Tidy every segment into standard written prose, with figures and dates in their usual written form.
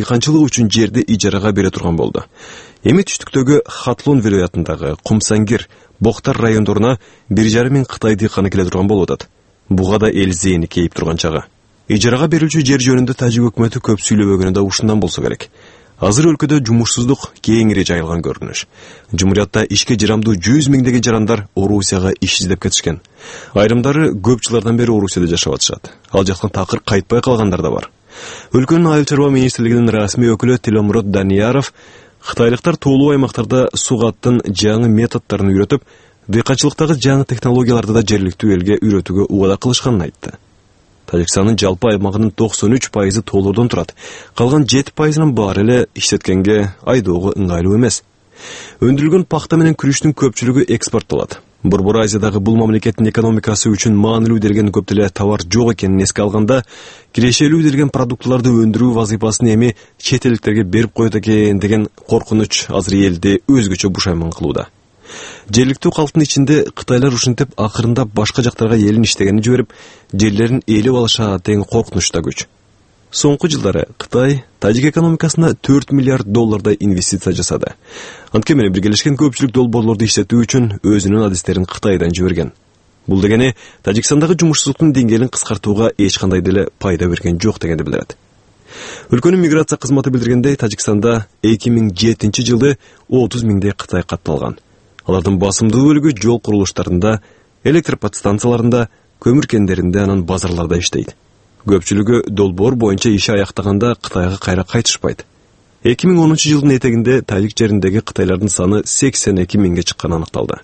дыйканчылык үчүн жерди ижарага бере турган болду. Эми түштүктөгү Хатлон вилаятындагы Кумсангир, Боктар райондоруна 1,5 миң Кытай дыйканы келе турган болуп атат. Буга да эл зээни кейип турган чагы. Ижарага берилчү жер жөнүндө тажик өкмөтү көп сүйлөбөгөнү да ушундан болсо керек. Азыр өлкөдө жумушсуздук кеңири жайылган көрүнүш. Жумурiyatта ишке жарамдуу 100 миңдеген жарандар Орусияга иш издеп кетишкен. Айрымдары көп жылдардан бери Орусияда жашап атышат. Ал жактан такыр кайтпай калгандар да бар. Өлкөнүн айыл чарба министрлигинин расмий өкүлү Теломурод Данияров кытайлыктар тоолуу аймактарда сугаттын жаңы методдорун үйрөтүп, дыйканчылыктагы жаңы технологияларды да жергиликтүү элге үйрөтүүгө убада кылышканын айтты. Тажикстандын жалпы аймагынын 93% тоолордон турат. Калган 7%-ын баары эле иштеткенге айдоого ыңгайлуу эмес. Өндүрүлгөн пахта менен күрүчтүн көпчүлүгү экспорттолот. Борбор Азиядагы бул мамлекеттин экономикасы үчүн маанилүү делген көп деле товар жок экенин эске алганда, кирешелүү делген продуктларды өндүрүү вазыйпасын эми чет элдиктерге берип коет экен деген коркунуч азыр элди өзгөчө бушайман кылууда. Жергиликтүү калктын ичинде кытайлар ушинтип акырында башка жактарга элин иштегени жиберип, жерлерин ээлеп алышат деген коркунуч да күч. Соңку жылдары Кытай тажик экономикасына 4 миллиард доллардай инвестиция жасады. Антке менен биргелешкен көпчүлүк долбоорлорду иштетүү үчүн өзүнүн адистерин Кытайдан жиберген. Бул дегени Тажикстандагы жумушсуздуктун деңгээлин кыскартууга эч кандай деле пайда берген жок дегенди билдирет. Өлкөнүн миграция кызматы билдиргендей, Тажикстанда 2007 жылы 30 миңдей Кытай катталган. Алардын басымдуу бөлүгү жол курулуштарында, электр подстанцияларында, көмүр кендеринде, анан базарларда иштейт. Көпчүлүгү долбоор боюнча иши аяктаганда Кытайга кайра кайтышпайт. 2010 жылдын этегинде тажик жериндеги кытайлардын саны 82 миңге чыкканы аныкталды.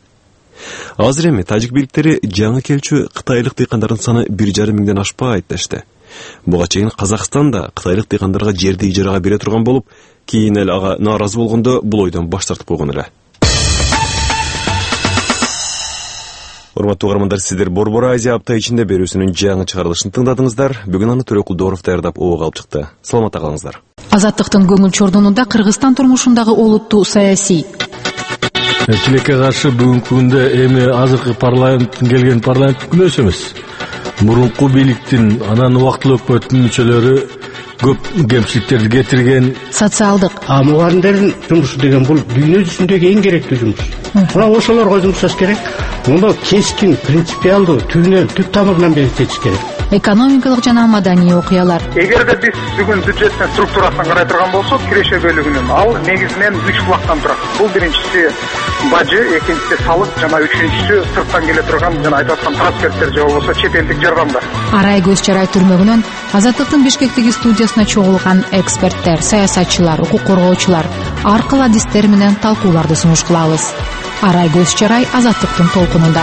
Азыр эми тажик бийликтери жаңы келчү кытайлык дыйкандардын саны 1,5 миңден ашпайт дешти. Буга чейин Казакстан да кытайлык дыйкандарга жерди ижарага бере турган болуп, кийин эл ага нааразы болгондо бул ойдон баш тартып койгон эле. Урматтуу угармандар, сиздер Борбор Азия апта ичинде берүүсүнүн жаңы чыгарылышын тыңдадыңыздар. Бүгүн аны Төрөкулдоров даярдап ого алып чыкты. Саламатта калыңыздар. Азаттыктын көңүл чордонунда Кыргызстан турмушундагы олуттуу саясий. Тилекке каршы бүгүнкү күндө эми азыркы парламенттин келген парламент күнөөсү эмес. Мурунку бийликтин, анан убактылуу өкмөттүн мүчөлөрү көп кемчиликтерди кетирген. Социалдык. Мугалимдердин жумушу деген бул дүйнө жүзүндөгү эң керектүү жумуш. Мына ошолорго жумушташ керек. Муну кескин, принципиалдуу, түп тамырынан бекитиш керек. Экономикалык жана маданий окуялар. Эгерде биз бүгүн бюджеттин структурасын карай турган болсок, киреше бөлүгүнүн ал негизинен 3 булактан турат. Бул биринчиси бажы, экинчиси салык жана үчүнчүсү сырттан келе турган жана айтып аткан трансферттер же болбосо чет элдик жардамдар. Арай көз чарай түрмөгүнөн Азаттыктын Бишкектеги студиясына чогулган эксперттер, саясатчылар, укук коргоочулар ар кыл адистер менен талкууларды сунуш кылабыз. Арай көз чарай Азаттыктын толкунунда.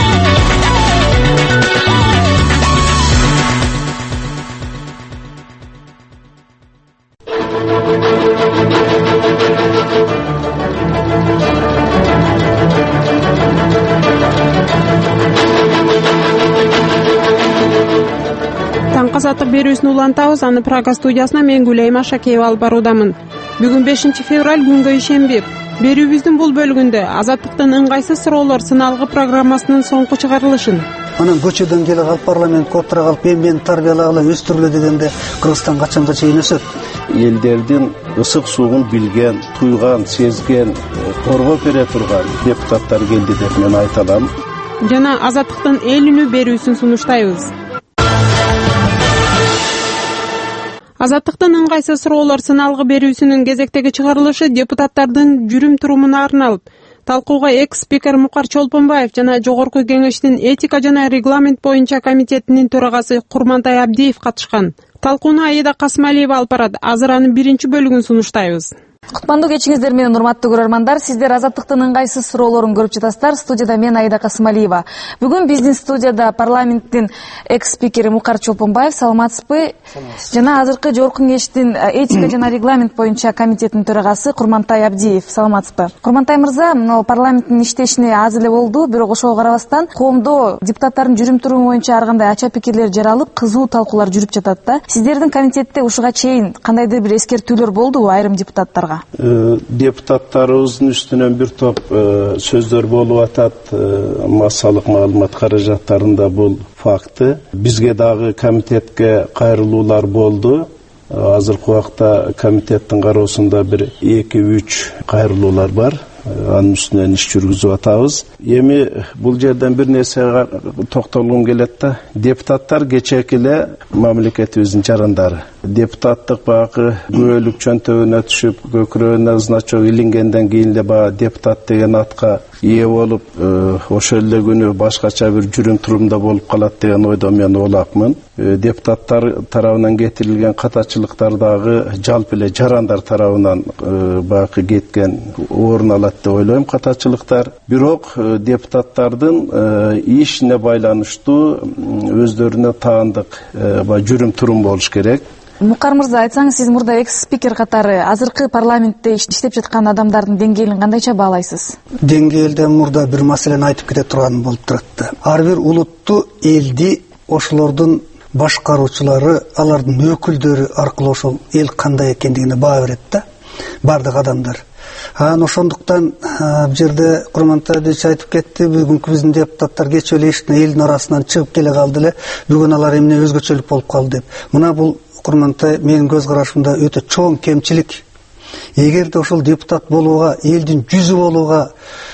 Азаттык берүүсүн улантабыз. Аны Прага студиясына мен Гүлайма Шакеева алып баруудамын. Бүгүн 5 февраль күнгө ишемби. Берүүбүздүн бул бөлүгүндө Азаттыктын ыңгайсыз суроолор сыналгы программасынын соңку чыгарылышын, анан көчөдөн келе калып парламент коптура калып мени тарбиялагыла өстүрүлө дегенде Кыргызстан качанга чейин өсөт? Элдердин ысык суугун билген, туйган, сезген, коргоп бере турган депутаттар келди деп мен айта алам. Жана Азаттыктын эл үнү берүүсүн сунуштайбыз. Азаттыктын ыңгайсыз суроолор сыналгы берүүсүнүн кезектеги чыгарылышы депутаттардын жүрүм-турумуна арналып, талкууга экс-спикер Мукар Чолпонбаев жана Жогорку Кеңештин этика жана регламент боюнча комитетинин төрагасы Курмантай Абдиев катышкан. Талкууну Аида Касмалиева алып барат. Азыр анын биринчи бөлүгүн сунуштайбыз. Кутмандуу кечиңиздер менен, урматтуу көрөрмандар. Сиздер Азаттыктын ыңгайсыз суроолорун көрүп жатасыздар. Студияда мен Аида Касмалиева. Бүгүн биздин студияда парламенттин экс-спикери Мукар Чолпонбаев, саламатсызбы? Жана азыркы Жогорку Кеңештин этика жана регламент боюнча комитетинин төрагасы Курмантай Абдиев, саламатсызбы? Курмантай мырза, парламенттин иштешине аз эле болду, бирок ошого карабастан коомдо депутаттардын жүрүм-туруму боюнча ар кандай ача пикирлер жаралып, кызуу талкуулар жүрүп жатат да. Сиздердин комитетте ушуга чейин кандайдыр бир эскертүүлөр болдубу айрым депутаттарга? Депутаттарыбыздын үстүнөн бир топ сөздөр болуп атат. Массалык маалымат каражаттарында бул факты. Бизге дагы комитетке кайрылуулар болду. Азыркы убакта комитеттин кароосунда бир 2-3 кайрылуулар бар. Анын үстүнөн иш жүргүзүп атабыз. Эми бул жерден бир нерсеге токтолгум келет да. Депутаттар кечээки эле мамлекетибиздин жарандары. Депутаттык багы күбөлүк чөнтөгүнө түшүп, көкүрөгүнө значок илингенден кийин эле баягы депутат деген атка ээ болуп, ошол эле күнү башкача бир жүрүм турумда болуп калат деген ойдо мен олакмын. Депутаттар тарабынан кетирилген катачылыктар дагы жалпы эле жарандар тарабынан баягы кеткен орун алат деп ойлойм катачылыктар. Бирок депутаттардын ишине байланыштуу өздөрүнө таандык жүрүм турум болуш керек. Мукар мырза, айтсаңыз, сиз мурда экс-спикер катары азыркы парламентте иштеп жаткан адамдардын деңгээлин кандайча баалайсыз? Деңгээлден мурда бир маселени айтып кете турганым болуп турат. Ар бир улутту, элди ошолордун башкаруучулары, алардын өкүлдөрү аркылуу ошол эл кандай экендигине баа берет да, бардык адамдар. Ошондуктан бул жерде Курмантай Абдиевич айтып кетти, бүгүнкү биздин депутаттар кечээ эле элдин арасынан чыгып келе калды эле, бүгүн алар эмне өзгөчөлүк болуп калды деп. Мына бул Курмантай менин көз карашымда өтө чоң кемчилик. Эгерде ошол депутат болууга, элдин жүзү болууга,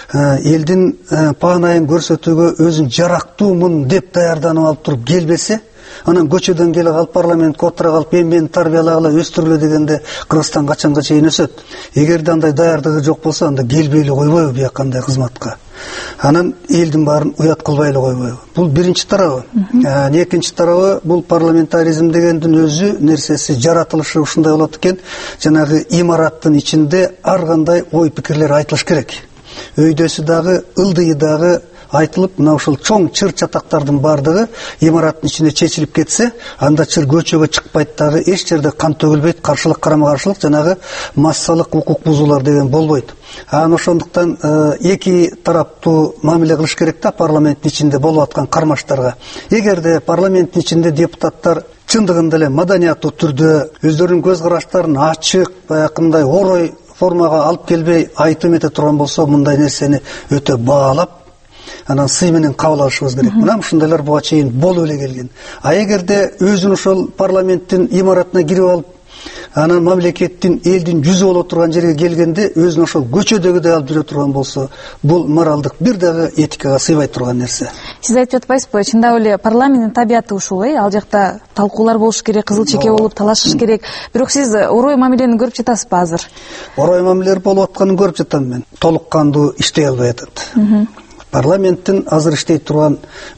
элдин паанайын көрсөтүүгө өзүн жарактуумун деп даярданып алып туруп келбесе, анан көчөдөн келе калып парламентке отура калып мени тарбиялагыла, өстүргүлө дегенде Кыргызстан качанга чейин өсөт. Эгерде андай даярдыгы жок болсо, анда келбейли койбойбу бияка кандай кызматка. Анан элдин баарын уят кылбай эле койбойбу. Бул биринчи тарабы. Экинчи тарабы, бул парламентаризм дегендин өзү нерсеси, жаратылышы ушундай болот экен. Жанагы имараттын ичинде ар кандай ой пикирлер айтылыш керек. Өйдөсү дагы, ылдыйы дагы айтылып, мына ушул чоң чыр чатактардын бардыгы имараттын ичинде чечилип кетсе, анда чыр көчөгө чыкпайт дагы, эч жерде кан төгүлбөйт, каршылык карама-каршылык, жанагы массалык укук бузуулар деген болбойт. Ошондуктан эки тараптуу мамиле кылыш керек да парламенттин ичинде болуп аткан кармаштарга. Эгерде парламенттин ичинде депутаттар чындыгында эле маданияттуу түрдө өздөрүнүн көз караштарын ачык, баягындай орой формага алып келбей айтып эте турган болсо, мындай нерсени өтө баалап, анан сый менен кабыл алышыбыз керек. Мына ушундайлар буга чейин болуп эле келген. Эгерде өзүн ошол парламенттин имаратына кирип алып, анан мамлекеттин, элдин жүзү боло турган жерге келгенде өзүн ошол көчөдөгүдөй алып жүрө турган болсо, бул моралдык бир дагы этикага сыйбай турган нерсе. Сиз айтып жатпайсызбы, чындап эле парламенттин табияты ушул, ал жакта талкуулар болуш керек, кызыл чеке болуп талашыш керек. Бирок сиз орой мамилени көрүп жатасызбы азыр? Орой мамилелер болуп атканын көрүп жатам мен. Толук кандуу иштей албай атат. Парламенттин азыр иштей турган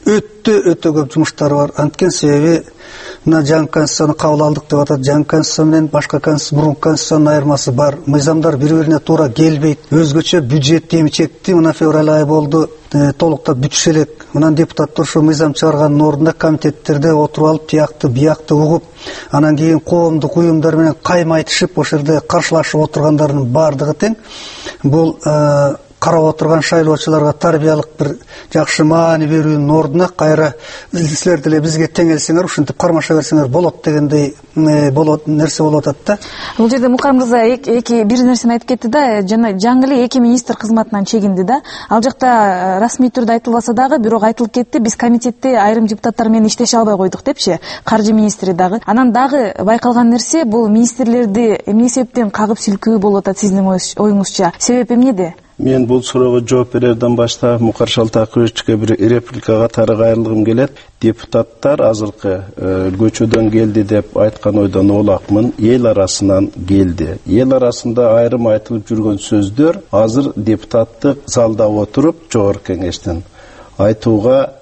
өтө көп жумуштары бар. Анткени себеби мына жаңы конституцияны кабыл алдык деп атат. Жаңы конституция менен башка мурунку конституциянын айырмасы бар. Мыйзамдар бири-бирине туура келбейт. Өзгөчө бюджет эмчекти мына февраль айы болду, толуктап бүтүш элек. Мына депутаттар ошо мыйзам чыгаргандын ордунда комитеттерде отуруп алып, тиякты биякты угуп, анан кийин коомдук уюмдар менен кайма айтышып, ошол жерде каршылашып отургандардын бардыгы тең. Бул карап отурган шайлоочуларга тарбиялык бир жакшы маани берүүнүн ордуна кайра силер деле бизге тең элсеңер, ушинтип кармаша берсеңер болот дегендей нерсе болуп атат да. Бул жерде Мукар мырза бир нерсени айтып кетти да, жаңы эле 2 министр кызматынан чегинди да. Ал жакта расмий түрдө айтылбаса дагы, бирок айтылып кетти, биз комитетте айрым депутаттар менен иштеше албай койдук депчи, каржы министри дагы. Анан дагы байкалган нерсе, бул министрлерди эмне себептен кагып силкүү болуп атат сиздин оюңузча? Себеп эмнеде? Мен бул суроого жооп берерден башта Мукар Шалтаковичке бир реплика катары кайрылгым келет. Депутаттар азыркы көчөдөн келди деп айткан ойдон олакмын. Эл арасынан келди. Эл арасында айрым айтылып жүргөн сөздөр азыр депутаттык залда отуруп жогорку кеңештин айтууга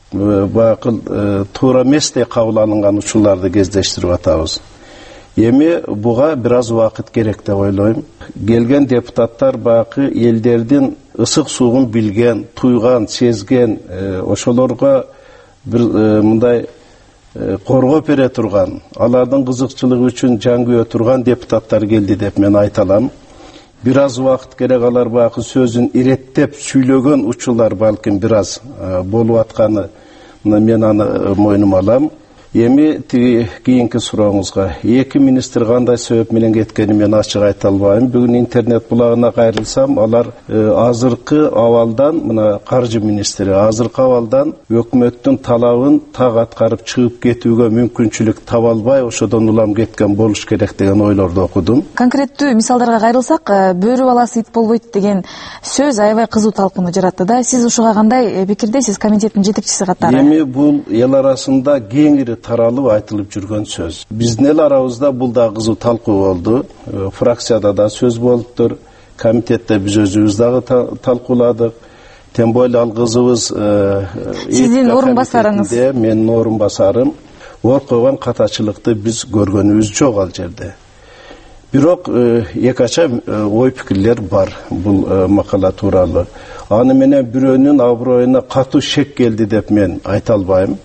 бакыл туура эместей кабыл алынган учурларды кездештирип атабыз. Эми буга бир аз убакыт керек деп ойлойм. Келген депутаттар бакы элдердин ысык суугун билген, туйган, сезген, ошолорго бир мындай коргоп бере турган, алардын кызыкчылыгы үчүн жан күйө турган депутаттар келди деп мен айта алам. Бир аз убакыт керек, алар бакы сөзүн иреттеп сүйлөгөн учурлар балким бир аз болуп атканы мен аны мойнума алам. Эми кийинки сурооңузга эки министр кандай себеп менен кеткенин мен ачык айта албайм. Бүгүн интернет булагына кайрылсам, алар азыркы абалдан, мына каржы министри азыркы абалдан өкмөттүн талабын так аткарып чыгып кетүүгө мүмкүнчүлүк таба албай, ошодон улам кеткен болуш керек деген ойлорду окудум. Конкреттүү мисалдарга кайрылсак, бөрү баласы ит болбойт деген сөз аябай кызуу талкууну жаратты да. Сиз ушуга кандай пикирдесиз, комитеттин жетекчиси катары? Эми бул эл арасында кеңири таралып айтылып жүргөн сөз. Биздин эл арабызда бул да кызуу талкуу болду. Фракцияда да сөз болуптур. Комитетте биз өзүбүз дагы талкууладык. Тем более ал кызыбыз сиздин орун басарыңыз. Менин орун басарым. Ор койгон катачылыкты биз көргөнүбүз жок ал жерде. Бирок эки ача ой пикирлер бар бул макала тууралуу. Аны менен бирөөнүн аброюна катуу шек келди деп мен айта албайм.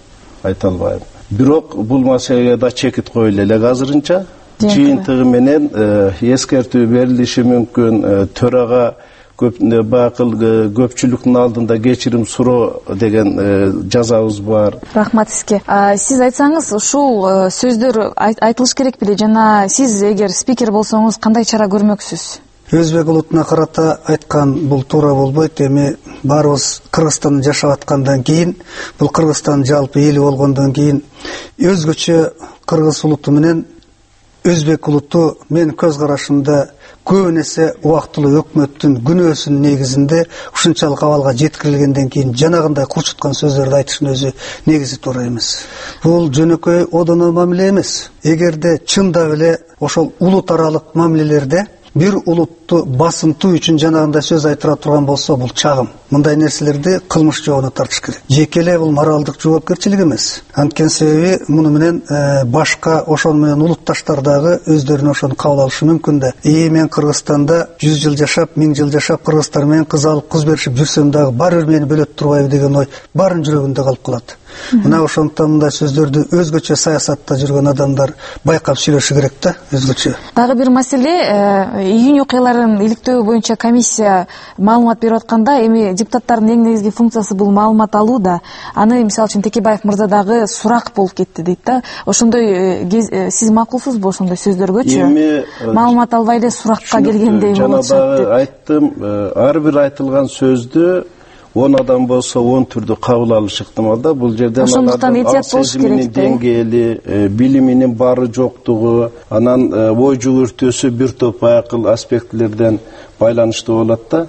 Бирок бул маселеге да чекит коюлу элек азырынча. Жыйынтыгы менен эскертүү берилиши мүмкүн, төрага көпчүлүктүн алдында кечирим суроо деген жазабыз бар. Рахмат сизге. Сиз айтсаңыз, ушул сөздөр айтылыш керек беле жана сиз эгер спикер болсоңуз кандай чара көрмөксүз? Өзбек улутуна карата айткан бул туура болбойт. Эми баарыбыз Кыргызстанда жашап аткандан кийин, бул Кыргызстан жалпы эли болгондон кийин өзгөчө кыргыз улуту менен өзбек улуту менин көз карашымда көп нерсе убактылуу өкмөттүн күнөөсүнүн негизинде ушунчалык абалга жеткирилгенден кийин жанагындай курчуткан сөздөрдү айтыштын өзү негизи туура эмес. Бул жөнөкөй одоно мамиле эмес. Эгерде чындап эле ошол улут аралык мамилелерде бир улутту басынтуу үчүн жанагындай сөз айтыра турган болсо, бул чагым. Мындай нерселерди кылмыш жообуна тартыш керек. Жеке эле бул моралдык жоопкерчилик эмес. Анткени себеби муну менен башка ошол менен улутташтар дагы өздөрүнө ошону кабыл алышы мүмкүн да. Мен Кыргызстанда 100 жыл жашап, 1000 жыл жашап, кыргыздар менен кыз алып, кыз беришип жүрсөм дагы баары бир мени бөлөт турбайбы деген ой баарын жүрөгүндө калып калат. Мына ошондуктан мындай сөздөрдү өзгөчө саясатта жүргөн адамдар байкап сүйлөшү керек да, өзгөчө. Дагы бир маселе, июнь окуяларын иликтөө боюнча комиссия маалымат берип атканда, эми депутаттардын эң негизги функциясы бул маалымат алуу да. Аны мисалы үчүн Текебаев мырза дагы сурак болуп кетти дейт да. Ошондой сиз макулсузбу ошондой сөздөргөчү? Маалымат албай эле суракка келгендей болот. Жана дагы айттым, ар бир айтылган сөздү 10 адам болсо 10 түрдө кабыл алыш ыктымалда. Бул жерде ошондуктан этият болуш керек да. Деңгээли, билиминин бары жоктугу, анан ой жүгүртүүсү бир топ акыл аспектилерден байланыштуу болот да.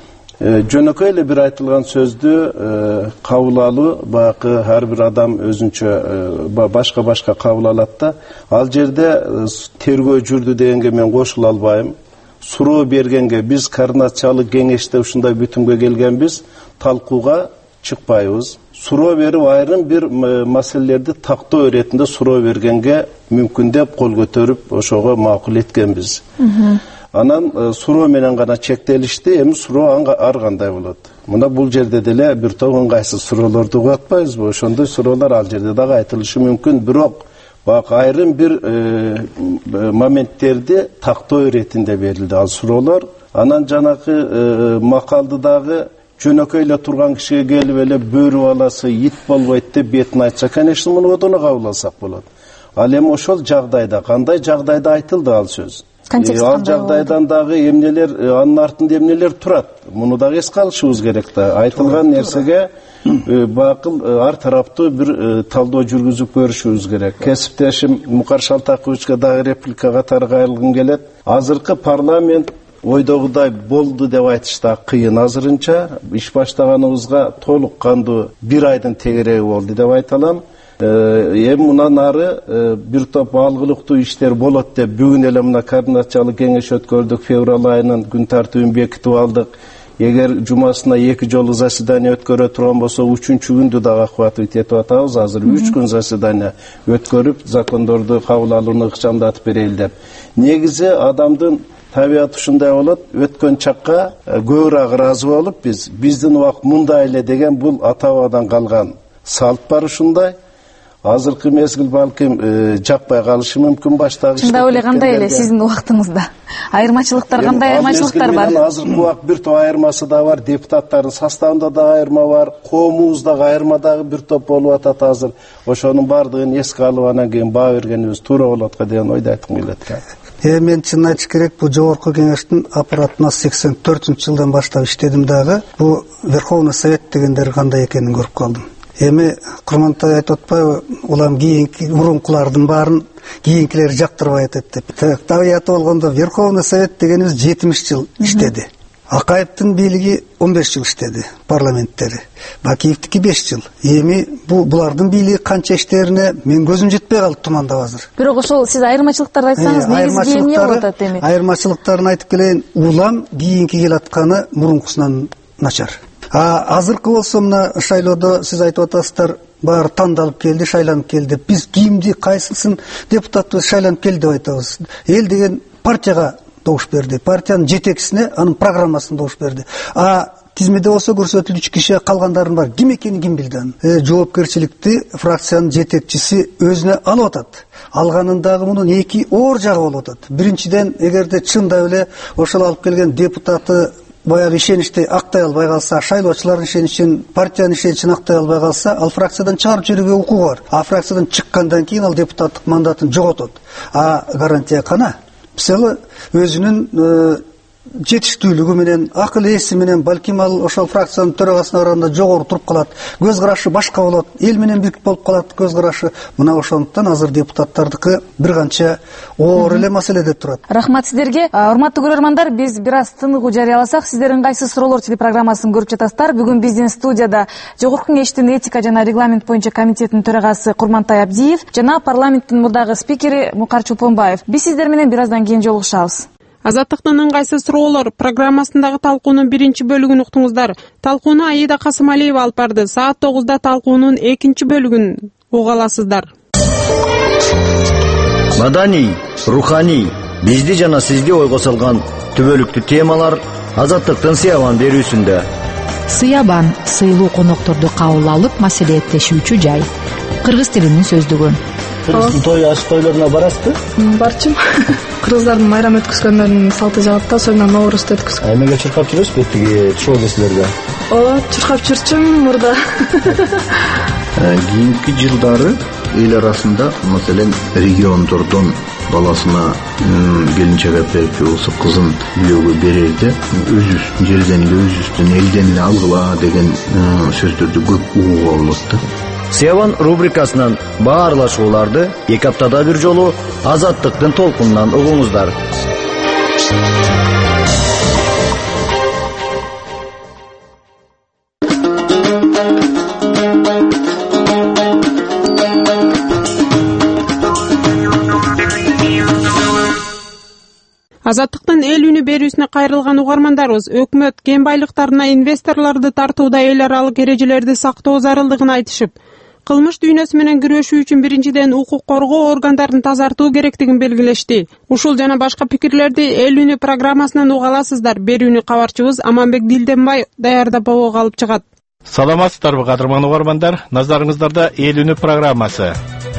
Жөнөкөй эле бир айтылган сөздү кабыл алуу, баягы ар бир адам өзүнчө башка кабыл алат да. Ал жерде тергөө жүрдү дегенге мен кошула албайм. Суроо бергенге биз координациялык кеңеште ушундай бүтүмгө келгенбиз, талкууга чыкпайбыз. Суроо берип айрым бир маселелерди тактоо иретинде суроо бергенге мүмкүн деп кол көтөрүп ошого макул эткенбиз. Анан суроо менен гана чектелишти, эми суроо ар кандай болот. Мына бул жерде деле бир топ ыңгайсыз суроолорду угуп атпайбызбы? Ошондой суроолор ал жерде дагы айтылышы мүмкүн, бирок айрым бир моменттерди тактоо иретинде берилди ал суроолор. Анан жанакы макалды дагы жөнөкөй эле турган кишиге келип эле бөрү баласы ит болбойт деп бетин айтса, конечно, муну одоно кабыл алсак болот. Ал эми ошол жагдайда, кандай жагдайда айтылды ал сөз? Ал жагдайдан дагы эмнелер, анын артында эмнелер турат? Муну дагы эске алышыбыз керек да. Айтылган нерсеге бакыл ар тараптуу бир талдоо жүргүзүп көрүшүбүз керек. Кесиптешим Мукар Шалтаковичке дагы реплика катары кайрылгым келет. Азыркы парламент ойдогудай болду деп айтыш да кыйын азырынча. Иш баштаганыбызга толук кандуу бир айдын тегереги болду деп айта алам. Эми мундан ары бир топ алгылыктуу иштер болот деп бүгүн эле мына координациялык кеңеш өткөрдүк, февраль айынын күн тартибин бекитип алдык. Эгер жумасына 2 жолу заседание өткөрө турган болсо, 3-чү күндү дагы охватывать этип атабыз. Азыр 3 күн заседание өткөрүп, закондорду кабыл алууну ыкчамдатып берели деп. Негизи адамдын табияты ушундай болот, өткөн чакка көбүрөөк ыраазы болуп биздин убак мындай эле деген бул ата бабадан калган салт бар ушундай. азыркы мезгил балким жаппай калышы мүмкүн баштагы. Чындап эле кандай эле сиздин убактыңызда? Айырмачылыктар кандай айырмачылыктар бар? Азыркы убакыт бир топ айырмасы да бар, депутаттардын составында да айырма бар, коомубуздагы айырма дагы бир топ болуп атат азыр. Ошонун баардыгын эске алып анан кийин баа бергенибиз туура болот го деген ойду айткым келет. Мен чын айтыш керек, бул жогорку кеңештин аппаратына 84-жылдан баштап иштедим дагы. Бул Верховный Совет дегендер кандай экенин көрүп калдым. Эми Курмантай айтып атпайбы, улам кийинки мурункулардын баарын кийинкилер жактырбай атат деп. Табиаты болгондо Верховный Совет дегенибиз 70 жыл иштеди. Акаевдин бийлиги 15 жыл иштеди, парламенттери. Бакиевдики 5 жыл. Эми булардын бийлиги канча иштерине мен көзүм жетпей калды тумандап азыр. Бирок ошол сиз айырмачылыктарды айтсаңыз, негизги эмне болуп атат эми? Айырмачылыктарын айтып келейин. Улам кийинки келатканы мурункусунан начар. Азыркы болсо мына шайлоодо сиз айтып атасыздар, баары тандалып келди, шайланып келди. Биз кимди, кайсысын депутатыбыз шайланып келди деп айтабыз. Эл деген партияга добуш берди. Партиянын жетекчисине анын программасын добуш берди. Тизмеде болсо көрсөтүлгүч киши калгандарын бар. Ким экенин ким билди аны? Жоопкерчиликти фракциянын жетекчиси өзүнө алып атат. Алганындагы мунун эки оор жагы болуп атат. Биринчиден, эгерде чындап эле ошол алып келген депутаты баягы ишеничти актай албай калса, шайлоочулардын ишеничин, партиянын ишеничин актай албай калса, ал фракциядан чыгарып жиберүүгө укугу бар. Фракциядан чыккандан кийин ал депутаттык мандатын жоготот. Гарантия кана? Мисалы, өзүнүн жетиштүүлүгү менен, акыл ээси менен балким ал ошол фракциянын төрагасына караганда жогору туруп калат. Көз карашы башка болот. Эл менен бирик болуп калат көз карашы. Мына ошондуктан азыр депутаттардыкы бир канча оор эле маселеде турат. Рахмат сиздерге. Урматтуу көрөрмандар, биз бир аз тыныгуу жарыяласак, сиздер ыңгайсыз суроолор телепрограммасын көрүп жатасыздар. Бүгүн биздин студияда Жогорку кеңештин этика жана регламент боюнча комитетинин төрагасы Курмантай Абдиев жана парламенттин мурдагы спикери Мукар Чолпонбаев. Биз сиздер менен бир аздан кийин жолугушабыз. Азаттыктын ыңгайсыз суроолор программасындагы талкуунун биринчи бөлүгүн уктуңуздар. Талкууну Аида Касымалиева алып барды. Саат 9-да талкуунун экинчи бөлүгүн уга аласыздар. Маданий, руханий, бизди жана сизди ойго салган түбөлүктүү темалар Азаттыктын Сыябан берүүсүндө. Сыябан сыйлуу конокторду кабыл алып маселелеттешүүчү жай. Кыргыз тилинин сөздүгү. Кыргыздын той аш тойлоруна барасызбы? Барчым. Кыргыздардын майрам өткөзгөндөрүнүн салты жагат да, ошондон Ноорузду өткөзгөн. Эмеге чуркап жүрөсүзбү тиги шоу-кезлерге? Чуркап жүрчүм мурда. Кийинки жылдары эл арасында, маселен, региондордон баласына келинчек берип болсо кызын бүйөөгө берерде өзүбүздүн жерден эле, өзүбүздүн элден эле алгыла деген сөздөрдү көп угууга болот да. Сыябан рубрикасынан баарлашууларды 2 аптада бир жолу Азаттыктын толкунунан угуңуздар. Азаттыктын эл үнү берүүсүнө кайрылган угармандарыбыз өкмөт кен байлыктарына инвесторлорду тартууда эл аралык эрежелерди сактоо зарылдыгын айтышып, кылмыш дүйнөсү менен күрөшүү үчүн биринчиден укук коргоо органдарын тазартуу керектигин белгилешти. Ушул жана башка пикирлерди эл үнү программасынан уга аласыздар. Берүүнү кабарчыбыз Аманбек Дилденбай даярдап обого алып чыгат. Саламатсыздарбы, кадырман угармандар? Назарыңыздарда эл үнү программасы.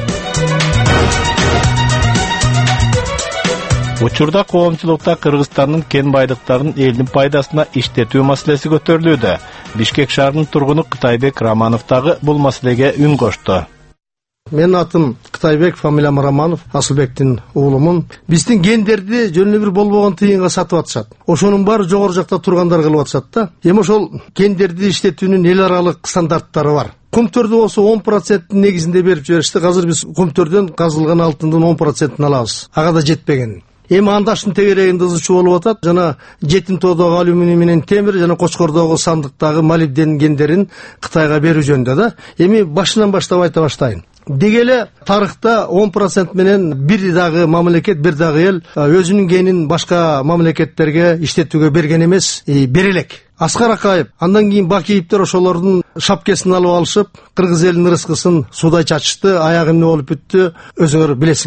Учурда коомчулукта Кыргызстандын кен байлыктарын элдин пайдасына иштетүү маселеси көтөрүлүүдө. Бишкек шаарынын тургуну Кытайбек Романов дагы бул маселеге үн кошту. Мен атым Кытайбек, фамилиям Романов, Асылбектин уулумун. Биздин гендерди жөн эле бир болбогон тыйынга сатып атышат. Ошонун баары жогору жакта тургандар кылып атышат да. Эми ошол гендерди иштетүүнүн эл аралык стандарттары бар. Кумтөрдү болсо 10% негизинде берип жиберишти. Азыр биз кумтөрдөн казылган алтындын 10% алабыз. Ага да жетпеген. Эми андаштын тегерегинде ызычуу болуп атат. Жана жетим тоодогу алюминий менен темир жана Кочкордогу сандыктагы молибден гендерин Кытайга берүү жөнүндө да. Эми башынан баштап айта баштайын. Дегеле тарыхта 10% менен бир дагы мамлекет, бир дагы эл өзүнүн генин башка мамлекеттерге иштетүүгө берген эмес, бере элек. Аскар Акаев, андан кийин Бакиевдер ошолордун шапкесин алып алышып, кыргыз элинин ырыскысын суудай чачышты, аягы эмне болуп бүттү, өзүңөр билесиңер.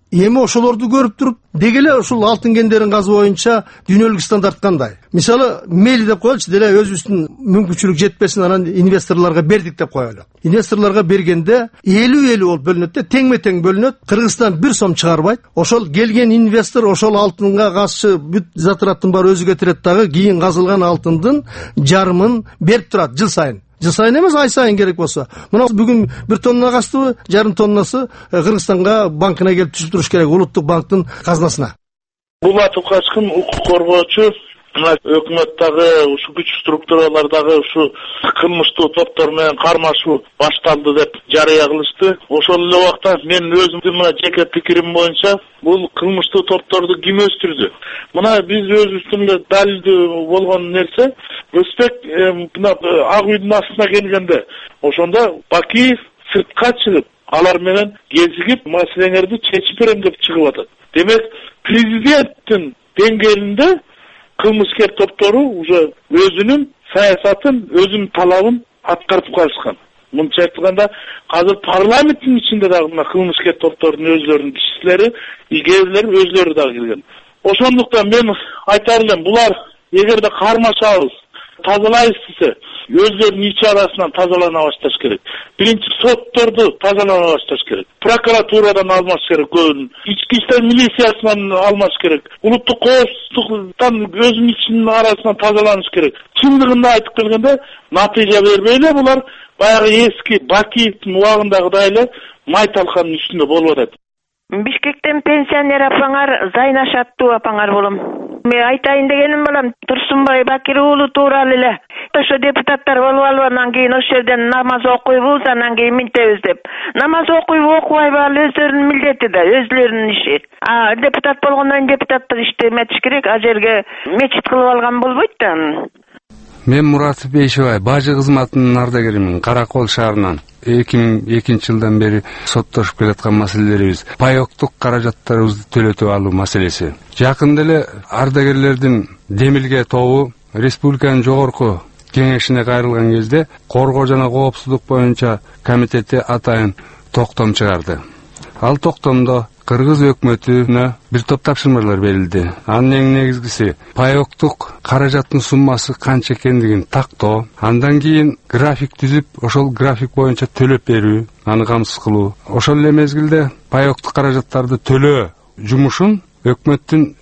эми ошолорду көрүп туруп деги эле ушул алтын кендерин казуу боюнча дүйнөлүк стандарт кандай? Мисалы, мейли деп коелучу, деле өзүбүздүн мүмкүнчүлүк жетпесин анан инвесторлорго бердик деп коелу. Инвесторлорго бергенде 50-50 болуп бөлүнөт да, теңме-тең бөлүнөт. Кыргызстан бир сом чыгарбайт. Ошол келген инвестор ошол алтынга каршы бүт затраттын баары өзү кетирет дагы, кийин казылган алтындын жарымын берип турат жыл сайын. Жыл сайын эмес, ай сайын керек болсо. Мына бүгүн 1 тонна кастыбы, жарым тоннасы Кыргызстанга банкына келип түшүп туруш керек, улуттук банктын казынасына. Булатов Качкын укук коргоочу, өкмөттөгү ушу күч структуралардагы ушу кылмыштуу топтор менен кармашуу башталды деп жарыя кылышты. Ошол эле убакта мен өзүмдүн мына жеке пикирим боюнча бул кылмыштуу топторду ким өстүрдү? Мына биз өзүбүздүн далилдүү болгон нерсе, Өзбек мына Ак үйдүн астына келгенде, ошондо Бакиев сыртка чыгып, алар менен кезигип, маселеңерди чечип берем деп чыгып атат. Демек, президенттин деңгээлинде кылмыскер топтору уже өзүнүн саясатын, өзүнүн талабын аткарып калышкан. Мынча айтканда, азыр парламенттин ичинде дагы мына кылмыскер топтордун өзлөрүнүн кишилери, ийгелери өзлөрү дагы келген. Ошондуктан мен айтар элем, булар эгерде кармашабыз, тазалайбыз десе, өзлөрүнүн ич арасынан тазалана башташ керек. Биринчи сотторду тазалана башташ керек. Прокуратурадан алмаш керек көбүн. Ички иштер милициясынан алмаш керек. Улуттук коопсуздуктан өзүнүн ичинин арасынан тазаланыш керек. Чындыгында айтып келгенде, натыйжа бербей эле булар баягы эски Бакиевдин убагындагыдай эле май талканын үстүндө болуп атат. Бишкектен пенсионер апаңар Зайнаш аттуу апаңар болом. Мен айтайын дегеним балам, Турсунбай Бакир уулу тууралуу эле. Ошо депутаттар болуп алып, анан кийин ошол жерден намаз окуйбуз, анан кийин минтебиз деп. Намаз окуйбу, окубайбы, ал өздөрүнүн милдети да, өзлөрүнүн иши. Депутат болгондон кийин депутаттык ишти эметиш керек, а жерге мечит кылып алган болбойт да. Мен Мурат Бейшебай, бажы кызматынын ардагеримин, Каракол шаарынан. 2002-жылдан бери соттошуп келаткан маселелерибиз паёктук каражаттарыбызды төлөтүп алуу маселеси. Жакында эле ардагерлердин демилге тобу республиканын жогорку кеңешине кайрылган кезде коргоо жана коопсуздук боюнча комитети атайын токтом чыгарды. Ал токтомдо Кыргыз өкмөтүнө бир топ тапшырмалар берилди. Анын эң негизгиси паёктук каражаттын суммасы канча экендигин тактоо, андан кийин график түзүп, ошол график боюнча төлөп берүү, аны камсыз кылуу. Ошол эле мезгилде паёктук каражаттарды төлөө жумушун өкмөттүн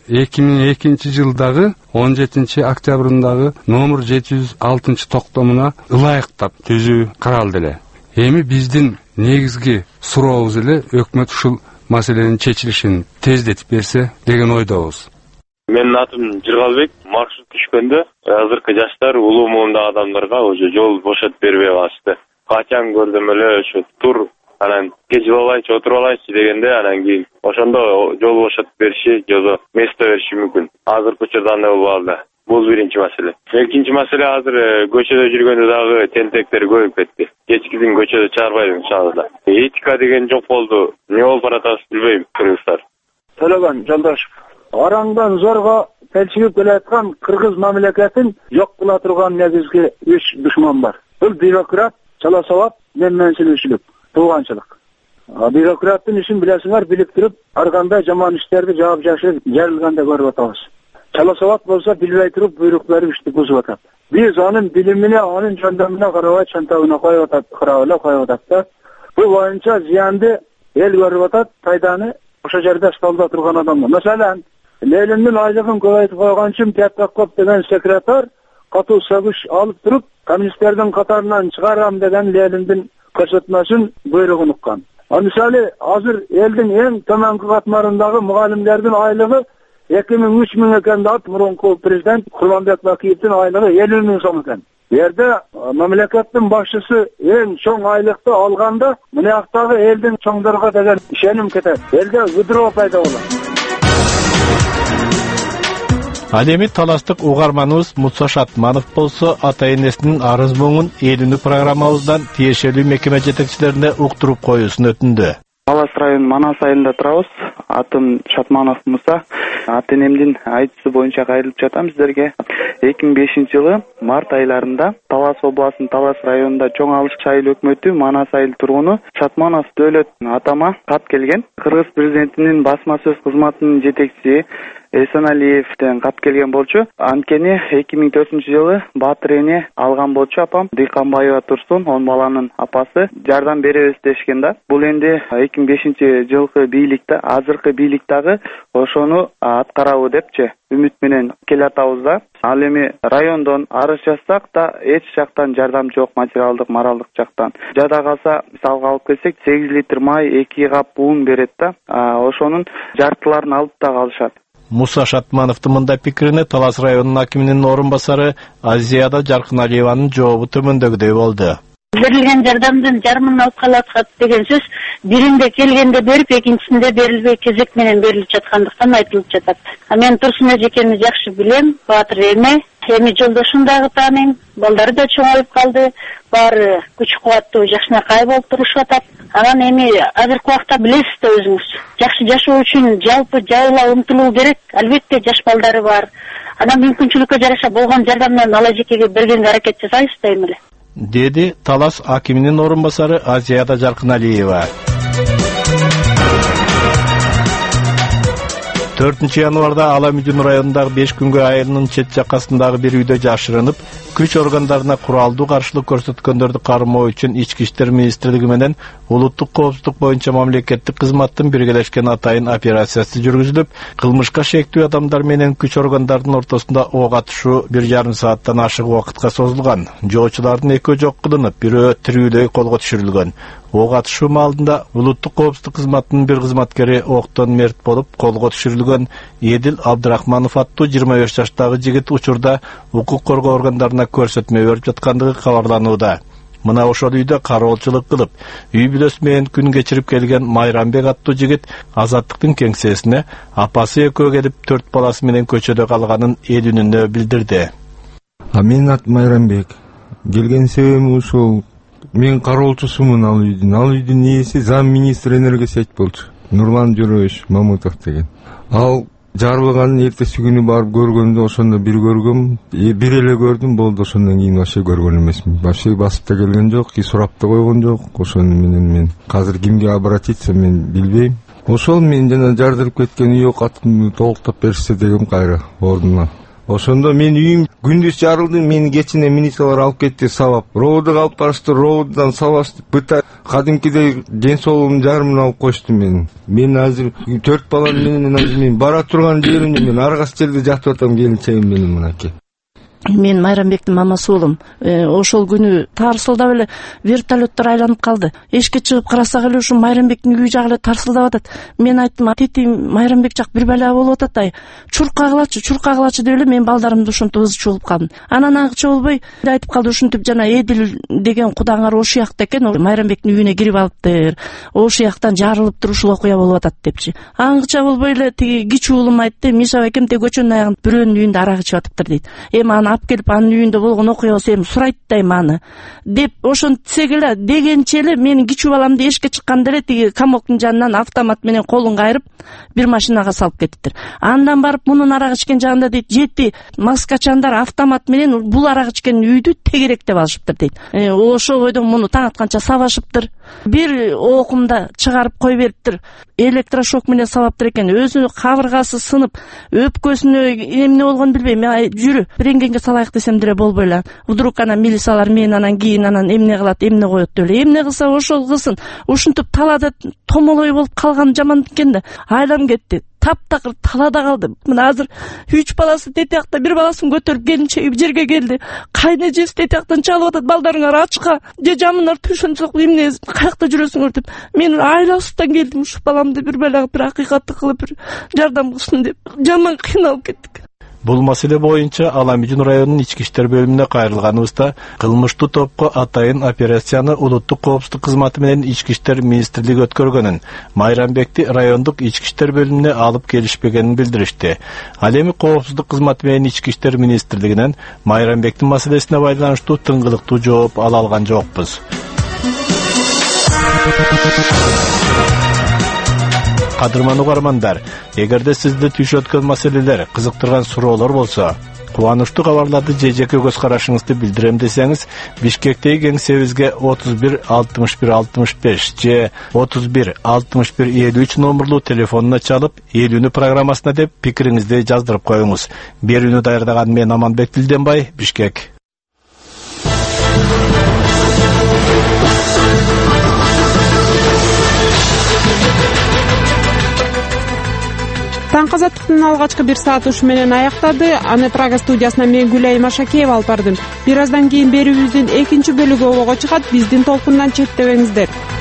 2002-жылдагы 17 октябрындагы номер 706 токтомуна ылайыктап түзүү каралды эле. Эми биздин негизги сурообуз эле өкмөт ушул маселенин чечилишин тездетип берсе деген ойдобуз. Менин атым Жыргалбек. Маршрут түшкөндө азыркы жаштар улуу моомдагы адамдарга уже жол бошотуп бербей калышты. Качан көрдүм эле ошо тур, анан кечип алайчы, отуруп алайчы дегенде, анан кийин ошондо жол бошотуп бериши, жолдо место бериши мүмкүн. Азыркы учурда андай болуп алды. Бул биринчи маселе. Экинчи маселе, азыр көчөдө жүргөндө дагы тентектер көбөйүп кетти. Кечкидин көчөдө чыгарбайбыз иншалла. Этика деген жок болду. Не болуп баратабыз билбейм, кыргыздар. Төлөгөн Жолдошев. Араңдан зорго келчигип келаткан кыргыз мамлекетин жок кыла турган негизги 3 душман бар. Бул бюрократ, чала сабап, менменчиликчилик, тууганчылык. Бюрократтын ишин билесиңер, билип туруп, ар кандай жаман иштерди жаап жашырып, жарылганда көрүп атабыз. Чала сабап болсо билбей туруп буйрук берип ишти бузуп атат. Биз анын билимине, анын жандамына карабай чантагына коюп атат, коюп атат да. Бул боюнча зыянды эл көрүп атат, пайданы ошо жерде столдо турган адамдар. Маселен, Лениндин айлыгын көбөйтүп койгон үчүн Петкаков деген секретар катуу сөгүш алып туруп, коммунисттердин катарынан чыгарам деген Лениндин көрсөтмөсүн буйругун уккан. Мисалы, азыр элдин эң төмөнкү катмарындагы мугалимдердин айлыгы 2000-3000 экен да, мурунку президент Курманбек Бакиевдин айлыгы 50.000 сом экен. Жерде мамлекеттин башчысы эң чоң айлыкты алганда, мынаяктагы элдин чоңдорго деген ишеним кетет. Элде выдроо пайда болот. Ал эми таластык угарманыбыз Муса Шатманов болсо, ата-энесинин арыз мұңын элүүнү программабыздан тиешелүү мекеме жетекчилерине уктуруп коюусун өтүндү. Талас районунун Манас айылында турабыз. Атым Шатманов Муса. Ата энемдин айтысы боюнча кайрылып жатам сиздерге. 2005-жылы март айларында Талас областынын Талас районунда чоң алыш айыл өкмөтү Манас айыл тургуну Шатманов Дөөлөт атама кат келген. Кыргыз президентинин басма сөз кызматынын жетекчиси Эсеналиевден кат келген болчу. Анткени 2004-жылы Батыр эне алган болчу апам Дыйканбаева Турсун, 10 баланын апасы жардам беребиз дешкен да. Бул энди 2005-жылкы бийликте, азыркы бийликтагы ошону аткарабы депчи үмүт менен келатабыз да. Ал эми райондон арыз жазсак да эч жактан жардам жок, материалдык, моралдык жактан. Жада калса, мисалга алып келсек, 8 литр май, 2 кап ун берет да. Ошонун жартыларын алып да калышат. Муса Шатмановдун мындай пикирине Талас районунун акиминин орун басары Азияда Жаркыналиеванын жообу төмөндөгүдөй болду. Берилген жардамдын жарымын алып калат деген сөз биринде келгенде берип, экинчисинде берилбей кезек менен берилип жаткандыктан айтылып жатат. Мен Турсун эжекемди жакшы билем, Батыр эне, эми жолдошум дагы тааныйм, балдары да чоңоюп калды, баары күч кубаттуу жакшынакай болуп турушуп атат. Анан эми азыркы убакта билесиз да өзүңүз, жакшы жашоо үчүн жалпы жайыла умтулуу керек. Албетте жаш балдары бар. Анан мүмкүнчүлүккө жараша болгон жардамдан ала жекеге бергенге аракет жасайбыз да эми эле. Деди Талас акиминин орун басары Азияда Жаркыналиева. 4-январда Аламүдүн районундагы 5 күнгөй айылынын чет жакасындагы бир үйдө жашырынып, күч органдарына куралдуу каршылык көрсөткөндөрдү кармоо үчүн Ички иштер министрлиги менен улуттук коопсуздук боюнча мамлекеттик кызматтын биргелешкен атайын операциясы жүргүзүлүп, кылмышка шектүү адамдар менен күч органдарынын ортосунда ок атышуу 1,5 сааттан ашык убакытка созулган. Жоочулардын экөө жок кылынып, бирөө тирүүлөй колго түшүрүлгөн. Ок атышуу маалында улуттук коопсуздук кызматынын бир кызматкери октон мерт болуп, колго түшүрүлгөн. Эдил Абдрахманов аттуу 25 жаштагы жигит учурда укук коргоо органдарына көрсөтмө берип жаткандыгы кабарланууда. Мына ошол үйдө кароолчулук кылып, үй бүлөсү менен күн кечирип келген Майрамбек аттуу жигит Азаттыктын кеңсесине апасы экөө келип 4 баласы менен көчөдө калганын эл үнүнө билдирди. Менин атым Майрамбек. Келген себебим ушул. Мен кароолчусумун ал үйдүн ээси зам министр энергосеть болчу. Нурлан Жөрөбөш Мамытов деген. Ал жарылганын эртеси күнү барып көргөндө ошондо бир көргөм, бир эле көрдүм, болду. Ошондон кийин вообще көргөн эмесмин. Вообще басып да келген жок, сурап да койгон жок. Ошону менен мен азыр кимге обратиться мен билбейм. Ошол мен жана жардырып кеткен үй катымды толуктап беришсе дегем кайра ордуна. Ошондо мен үйүм күндүз жарылды, мени кечине милициялар алып кетти сабап. Ровдуга алып барышты, ровдудан сабашты. Быта кадимкидей ден соолугумдун жарымын алып кошту мен. Мен азыр 4 балам менен азыр мен бара турган жеримде мен аргас жерде жатып атам келинчегим менен мынакей. Мен Майрамбектин мамасы болом. Ошол күнү тарсылдап эле вертолеттор айланып калды. Эшикке чыгып карасак эле ушу Майрамбектин үйү жагы эле тарсылдап атат. Мен айттым, "Тети, Майрамбек жак бир бала болуп атат ай. Чуркагылачы деп эле мен балдарымды ушинтип ызчуу болуп калдым." Анан аңчы болбой айтып калды, ушинтип жана Эдил деген кудаңар ошол жакта экен, Майрамбектин үйүнө кирип алыптыр. Ошол жактан жарылыптыр, ушул окуя болуп атат депчи. Аңча болбой эле тиги кичүү уулум айтты, "Миша акем те көчөнүн аягында бирөөнүн үйүндө арак ичип атыптыр" дейт. Эми алып келип анын үйүндө болгон окуябы эми сурайт да аны деп ошентсек эле дегенче эле менин кичүү баламды эшикке чыкканда эле тиги камоктун жанынан автомат менен колун кайрып бир машинага салып кетиптир. Андан барып мунун арак ичкен жагында дейт, жети маскачандар автомат менен бул арак ичкен үйдү тегеректеп алышыптыр дейт. Ошол бойдон муну таң атканча сабашыптыр. Бир окумда чыгарып кой бериптир. Электрошок менен сабаптыр экен. Өзү кабыргасы сынып, өпкөсүнө эмне болгонун билбейм. Жүрү, рентгенге салайык десем деле болбой эле. Вдруг анан милициялар мен анан кийин анан эмне кылат, эмне коет деп эле. Эмне кылса ошол кылсын. Ушинтип талада томолой болуп калган жаман экен да. Айлам кетти. Таптакыр талада калды. Мына азыр 3 баласы тетиякта, бир баласын көтөрүп келинчеги жерге келди. Кайны жес тетияктан чалып атат, балдарыңар ачка, же жамынар түшүнсөк эмне, каякта жүрөсүңөр деп. Мен айласыздан келдим, ушу баламды бир бала бир акыйкатты кылып бир жардам кылсын деп. Жаман кыйналып кеттик. Бул маселе боюнча Аламүдүн районунун ички иштер бөлүмүнө кайрылганыбызда кылмыштуу топко атайын операцияны улуттук коопсуздук кызматы менен ички иштер министрлиги өткөргөнүн, Майрамбекти райондук ички иштер бөлүмүнө алып келишпегенин билдиришти. Ал эми коопсуздук кызматы менен ички иштер министрлигинен Майрамбектин маселесине байланыштуу тыңгылыктуу жооп ала алган жокпуз. Кадырман угармандар, эгерде сизди түйшөткөн маселелер, кызыктырган суроолор болсо, кубанычтуу кабарларды же жеке көз карашыңызды билдирем десеңиз, Бишкектеги кеңсебизге 31 61 65 же 31 61 53 номерлуу телефонуна чалып, «Элүүнү» программасына деп пикириңизди жаздырып коюңуз. Берүүнү даярдаган мен Аманбек Тилденбай, Бишкек. Таңкы азаттыктын алгачкы бир саат ушу менен аяктады. Аны Прага студиясына мен Гүлай Машакеева алып бардым. Бир аздан кийин берүүбүздүн экинчи бөлүгү обого чыгат. Биздин толкундан четтебеңиздер.